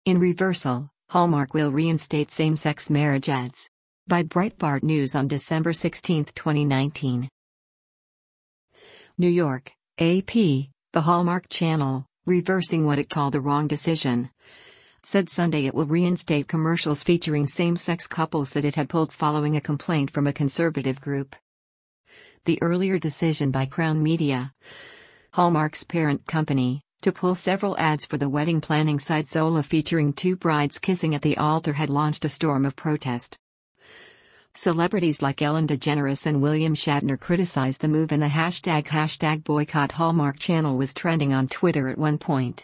In reversal, Hallmark will reinstate same-sex marriage ads. By Breitbart News on December 16, 2019. New York, AP, the Hallmark Channel, reversing what it called a wrong decision, said Sunday it will reinstate commercials featuring same-sex couples that it had pulled following a complaint from a conservative group. The earlier decision by Crown Media, Hallmark's parent company, to pull several ads for the wedding planning site Zola featuring two brides kissing at the altar had launched a storm of protest. Celebrities like Ellen DeGeneres and William Shatner criticized the move, and the hashtag boycott Hallmark Channel was trending on Twitter at one point.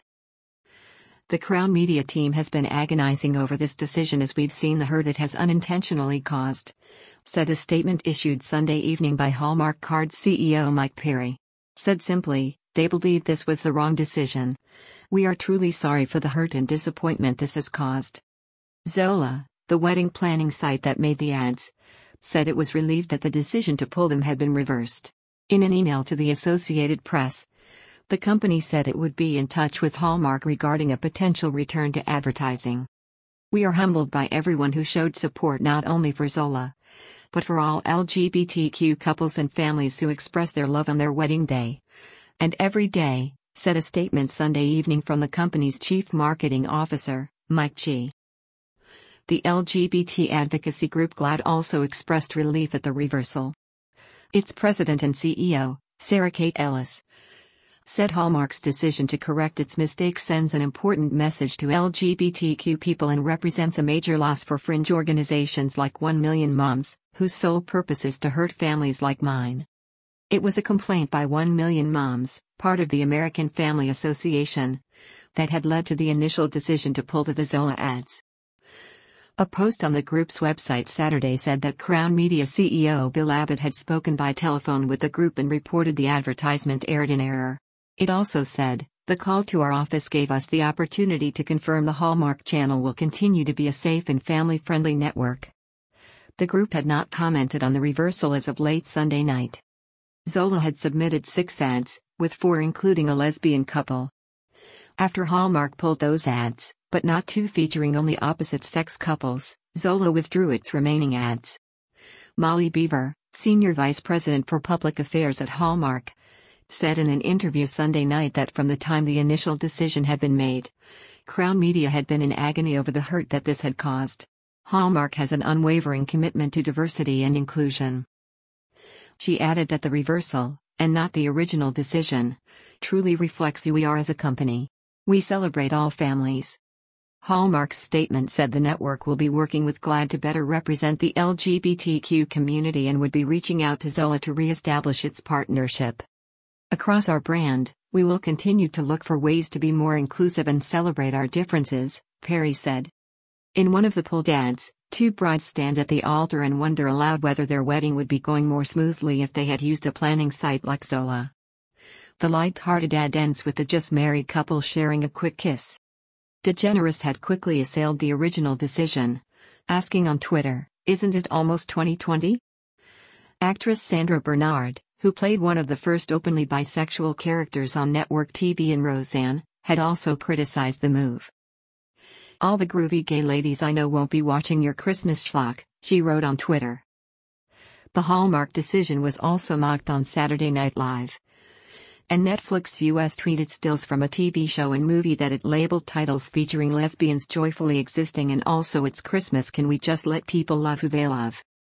The Crown Media team has been agonizing over this decision as we've seen the hurt it has unintentionally caused, said a statement issued Sunday evening by Hallmark Cards CEO Mike Perry. Said simply, they believe this was the wrong decision. We are truly sorry for the hurt and disappointment this has caused. Zola, the wedding planning site that made the ads, said it was relieved that the decision to pull them had been reversed. In an email to the Associated Press, the company said it would be in touch with Hallmark regarding a potential return to advertising. We are humbled by everyone who showed support not only for Zola, but for all LGBTQ couples and families who express their love on their wedding day. And every day, said a statement Sunday evening from the company's chief marketing officer, Mike G. The LGBT advocacy group GLAAD also expressed relief at the reversal. Its president and CEO, Sarah Kate Ellis, said Hallmark's decision to correct its mistake sends an important message to LGBTQ people and represents a major loss for fringe organizations like 1 Million Moms, whose sole purpose is to hurt families like mine. It was a complaint by 1 Million Moms, part of the American Family Association, that had led to the initial decision to pull the Zola ads. A post on the group's website Saturday said that Crown Media CEO Bill Abbott had spoken by telephone with the group and reported the advertisement aired in error. It also said, "The call to our office gave us the opportunity to confirm the Hallmark Channel will continue to be a safe and family-friendly network." The group had not commented on the reversal as of late Sunday night. Zola had submitted 6 ads, with 4 including a lesbian couple. After Hallmark pulled those ads, but not 2 featuring only opposite-sex couples, Zola withdrew its remaining ads. Molly Beaver, senior vice president for public affairs at Hallmark, said in an interview Sunday night that from the time the initial decision had been made, Crown Media had been in agony over the hurt that this had caused. Hallmark has an unwavering commitment to diversity and inclusion. She added that the reversal, and not the original decision, truly reflects who we are as a company. We celebrate all families. Hallmark's statement said the network will be working with GLAAD to better represent the LGBTQ community and would be reaching out to Zola to re-establish its partnership. Across our brand, we will continue to look for ways to be more inclusive and celebrate our differences, Perry said. In one of the pulled ads, 2 brides stand at the altar and wonder aloud whether their wedding would be going more smoothly if they had used a planning site like Zola. The light-hearted ad ends with the just-married couple sharing a quick kiss. DeGeneres had quickly assailed the original decision, asking on Twitter, "Isn't it almost 2020?" Actress Sandra Bernard, who played one of the first openly bisexual characters on network TV in Roseanne, had also criticized the move. "All the groovy gay ladies I know won't be watching your Christmas schlock," she wrote on Twitter. The Hallmark decision was also mocked on Saturday Night Live. And Netflix US tweeted stills from a TV show and movie that it labeled titles featuring lesbians joyfully existing and also "It's Christmas, can we just let people love who they love?"